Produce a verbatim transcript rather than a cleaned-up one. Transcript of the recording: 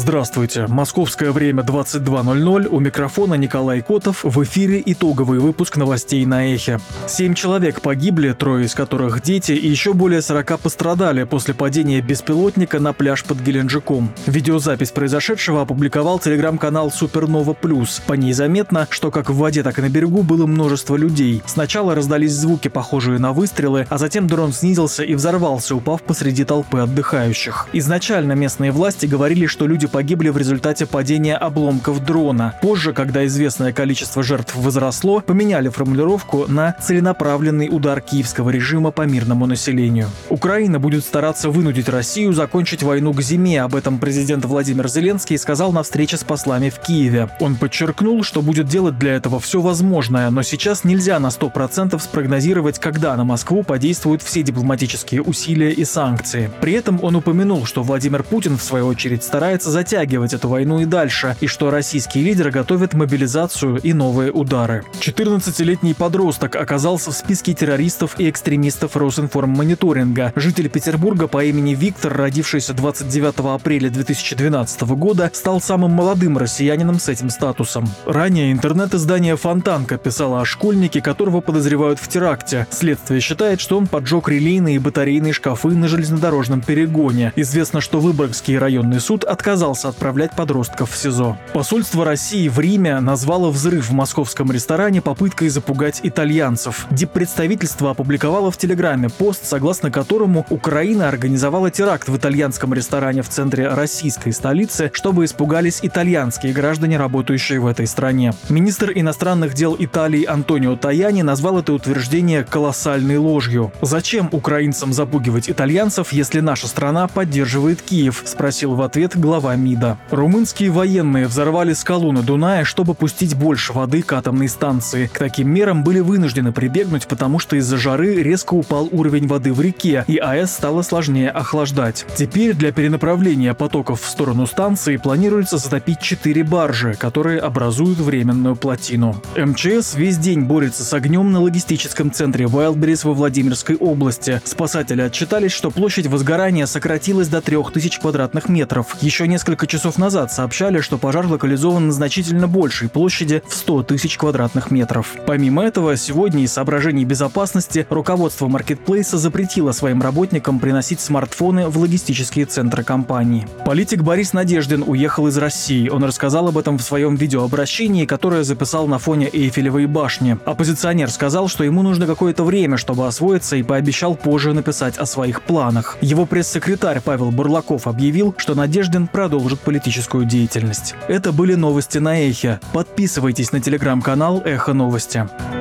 Здравствуйте. Московское время двадцать два ноль ноль. У микрофона Николай Котов. В эфире итоговый выпуск новостей на Эхе. Семь человек погибли, трое из которых дети, и еще более сорока пострадали после падения беспилотника на пляж под Геленджиком. Видеозапись произошедшего опубликовал телеграм-канал Супернова Плюс. По ней заметно, что как в воде, так и на берегу было множество людей. Сначала раздались звуки, похожие на выстрелы, а затем дрон снизился и взорвался, упав посреди толпы отдыхающих. Изначально местные власти говорили, что люди погибли в результате падения обломков дрона. Позже, когда известное количество жертв возросло, поменяли формулировку на целенаправленный удар киевского режима по мирному населению. Украина будет стараться вынудить Россию закончить войну к зиме. Об этом президент Владимир Зеленский сказал на встрече с послами в Киеве. Он подчеркнул, что будет делать для этого все возможное, но сейчас нельзя на сто процентов спрогнозировать, когда на Москву подействуют все дипломатические усилия и санкции. При этом он упомянул, что Владимир Путин, в свою очередь, старается затягивать эту войну и дальше, и что российские лидеры готовят мобилизацию и новые удары. четырнадцатилетний подросток оказался в списке террористов и экстремистов Росинформмониторинга. Житель Петербурга по имени Виктор, родившийся двадцать девятого апреля две тысячи двенадцатого года, стал самым молодым россиянином с этим статусом. Ранее интернет-издание «Фонтанка» писало о школьнике, которого подозревают в теракте. Следствие считает, что он поджег релейные и батарейные шкафы на железнодорожном перегоне. Известно, что Выборгский районный суд отказался отправлять подростков в СИЗО. Посольство России в Риме назвало взрыв в московском ресторане попыткой запугать итальянцев. Диппредставительство опубликовало в Телеграме пост, согласно которому Украина организовала теракт в итальянском ресторане в центре российской столицы, чтобы испугались итальянские граждане, работающие в этой стране. Министр иностранных дел Италии Антонио Таяни назвал это утверждение колоссальной ложью. «Зачем украинцам запугивать итальянцев, если наша страна поддерживает Киев?» – спросил в ответ глава МИДа. Румынские военные взорвали скалу на Дунае, чтобы пустить больше воды к атомной станции. К таким мерам были вынуждены прибегнуть, потому что из-за жары резко упал уровень воды в реке, и АЭС стало сложнее охлаждать. Теперь для перенаправления потоков в сторону станции планируется затопить четыре баржи, которые образуют временную плотину. МЧС весь день борется с огнем на логистическом центре Wildberries во Владимирской области. Спасатели отчитались, что площадь возгорания сократилась до трех тысяч квадратных метров. Еще несколько часов назад сообщали, что пожар локализован на значительно большей площади в сто тысяч квадратных метров. Помимо этого, сегодня из соображений безопасности руководство маркетплейса запретило своим работникам приносить смартфоны в логистические центры компании. Политик Борис Надеждин уехал из России. Он рассказал об этом в своем видеообращении, которое записал на фоне Эйфелевой башни. Оппозиционер сказал, что ему нужно какое-то время, чтобы освоиться, и пообещал позже написать о своих планах. Его пресс-секретарь Павел Бурлаков объявил, что Надеждин продолжит политическую деятельность. Это были новости на Эхе. Подписывайтесь на телеграм-канал Эхо Новости.